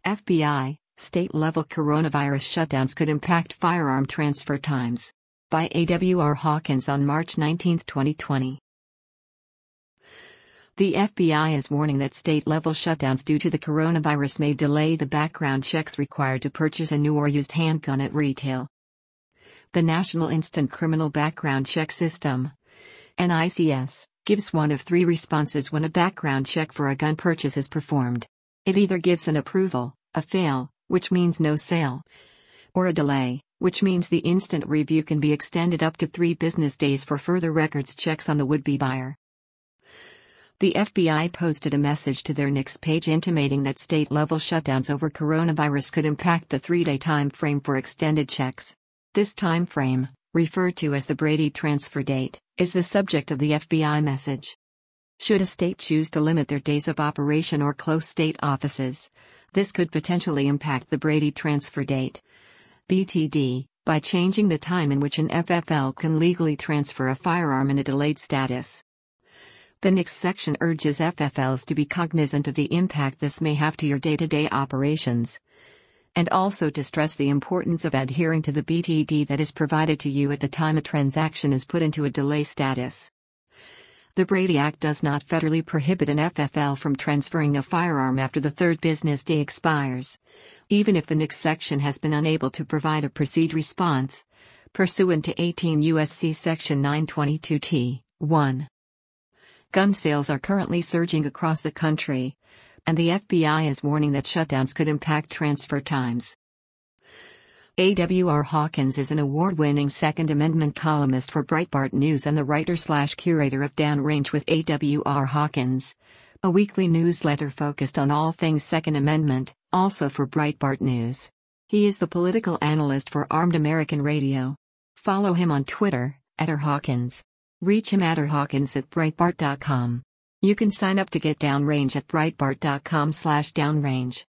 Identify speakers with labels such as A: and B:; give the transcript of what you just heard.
A: FBI, state-level coronavirus shutdowns could impact firearm transfer times. By A.W.R. Hawkins on March 19, 2020. The FBI is warning that state-level shutdowns due to the coronavirus may delay the background checks required to purchase a new or used handgun at retail. The National Instant Criminal Background Check System, NICS, gives one of three responses when a background check for a gun purchase is performed. It either gives an approval, a fail, which means no sale, or a delay, which means the instant review can be extended up to 3 business days for further records checks on the would-be buyer. The FBI posted a message to their NICS page intimating that state-level shutdowns over coronavirus could impact the 3-day time frame for extended checks. This time frame, referred to as the Brady transfer date, is the subject of the FBI message. Should a state choose to limit their days of operation or close state offices, this could potentially impact the Brady transfer date, BTD, by changing the time in which an FFL can legally transfer a firearm in a delayed status. The NICS section urges FFLs to be cognizant of the impact this may have to your day-to-day operations, and also to stress the importance of adhering to the BTD that is provided to you at the time a transaction is put into a delay status. The Brady Act does not federally prohibit an FFL from transferring a firearm after the 3rd business day expires, even if the NICS section has been unable to provide a proceed response, pursuant to 18 U.S.C. Section 922(t)(1). Gun sales are currently surging across the country, and the FBI is warning that shutdowns could impact transfer times. A.W.R. Hawkins is an award-winning Second Amendment columnist for Breitbart News and the writer/curator of Downrange with A.W.R. Hawkins, a weekly newsletter focused on all things Second Amendment, also for Breitbart News. He is the political analyst for Armed American Radio. Follow him on Twitter, @rhawkins. Reach him at rhawkins@breitbart.com. You can sign up to get Downrange at breitbart.com/downrange.